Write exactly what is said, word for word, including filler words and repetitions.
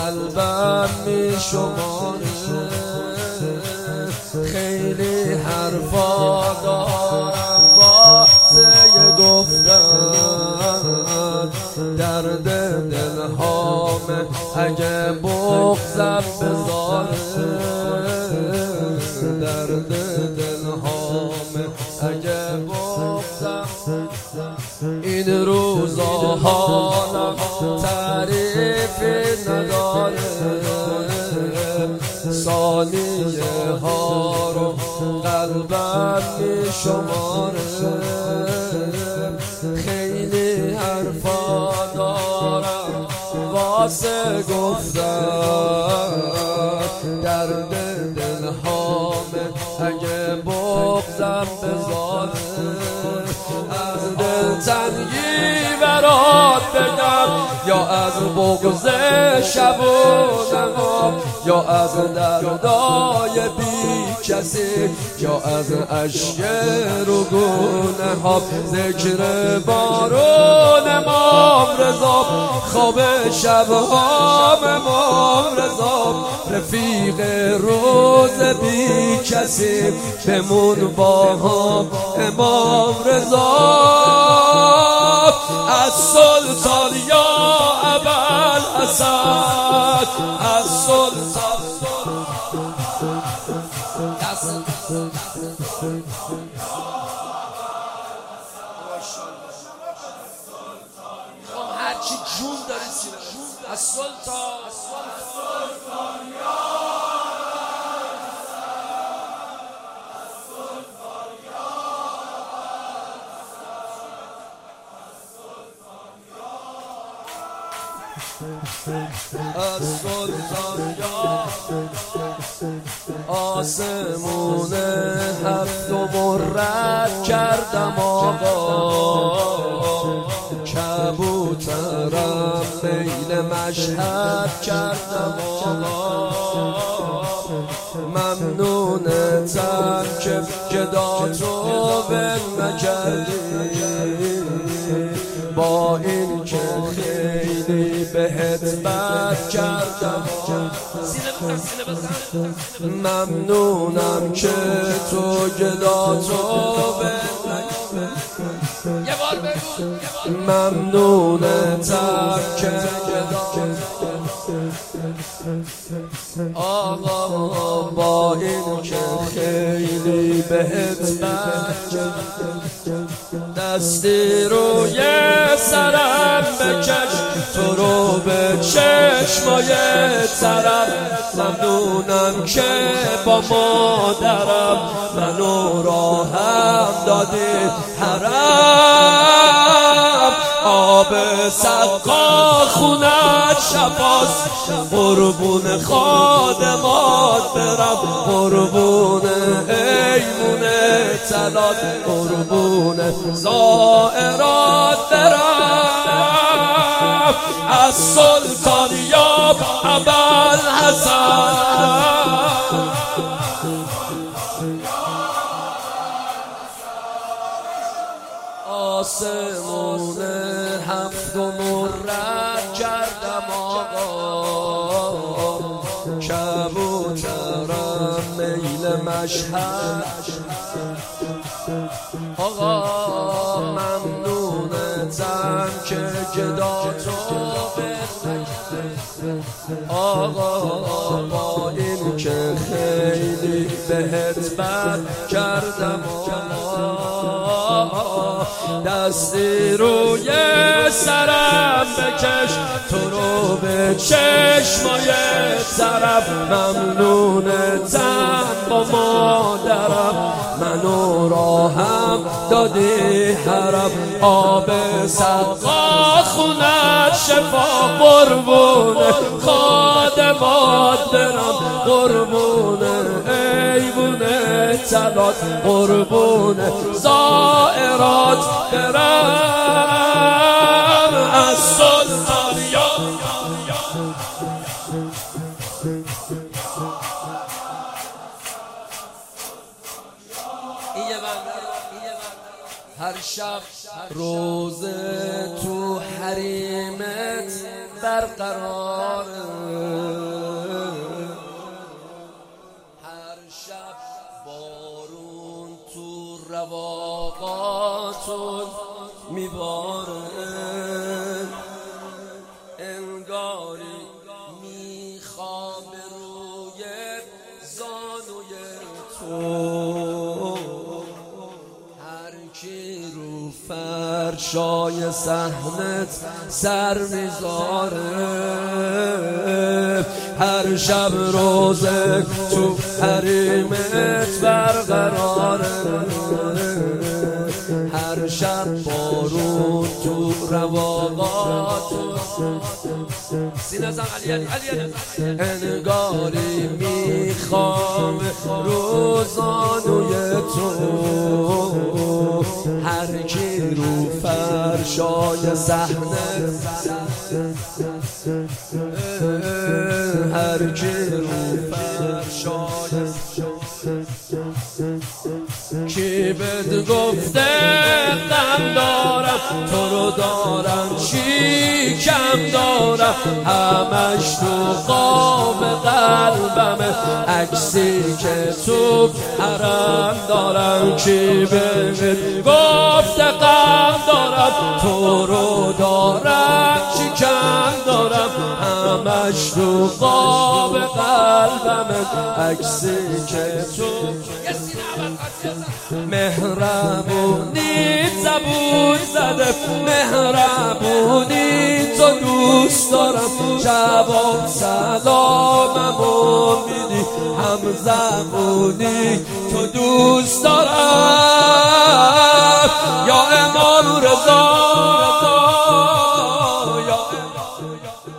قلبم می شماره، خیلی حرفا دارم واسه گفتن، درد دلهامه اگه بغضم بذاره، درد دلهامه اگه بغضم. این روزا حالم تعریفی نداره، ثانیه ها رو قلبم می شماره، خیلی حرفا دارم واسه گفتن، درد دلهامه اگه بغضم بذاره. از دلتنگی برات بگم یا از بغض شب و نهار، یا از دردای بی کسی، یا از اشک رو گونه ها. ذکر بارون امام رضا، خواب شبهام امام رضا، رفیق روز بی کسی، بمون با هم امام رضا. از سلطان یا ابوالحسن، از سلطان هرچی جون داری سینه، از سلطان از سلطان یا آسمون هفت و مرد کردم آقا، کبوترم میل مشهد کردم آقا. ممنونتم که گدا تو ول نکردی، با این که خیلی بهت بد کردم. ممنونم که تو گدا تو ممنونتم که گدا آقا، با این که خیلی بهت بد. دستی روی سرم بکش، تو رو به چشمای ترم. ممنونم که با مادرم منو راهم دادی حرم. آب سقا خونت شفاست، قربون خادمات برم، قربون ایمون تلات، قربون زائرات برم. از سلطان یا ابوالحسن، آسمون هفت و مرد کردم آقا، کبوترم میل مشهد آقا. ممنونتم که گدا تو آقا، با این که خیلی بهت بد کردم آقا. دستی روی سرم بکش، تو رو به چشمای ترم. ممنونتم با مادرم منو راهم دادی حرم. آب سقا خونت شفا، قربون خادمات برم، قربون ایوون تلات، قربون زائرات برم. از سلطان یا هر شب روز تو حریمت برقراره. هر شب بارون تو رواقاتون میباره، انگاری میخوابه روی زانوی تو. هر کی رو فرشای صحنت سر میذاره، هر شب روزه تو حریمت برقراره. هر شب بارون تو رواقاتون سینه زن علی علی علی انگاری میخوام روزانوی تو. هر کی رو فرشای صحنه، هر کی رو فرشای کی بهت گفته غم دارم، تو رو دارم چی کم دارم. همش تو قاب قلبمه، عکسی که تو حرم دارم. کی بهت گفته غم دارم، تو رو دارم چی کم دارم. همش تو قاب قلبمه، عکسی که تو مهربونی زبون زده. مهربونی تو دوست دارم، جواب سلاممو میدی. هم زبونی تو دوست دارم، یا امام رضا، یا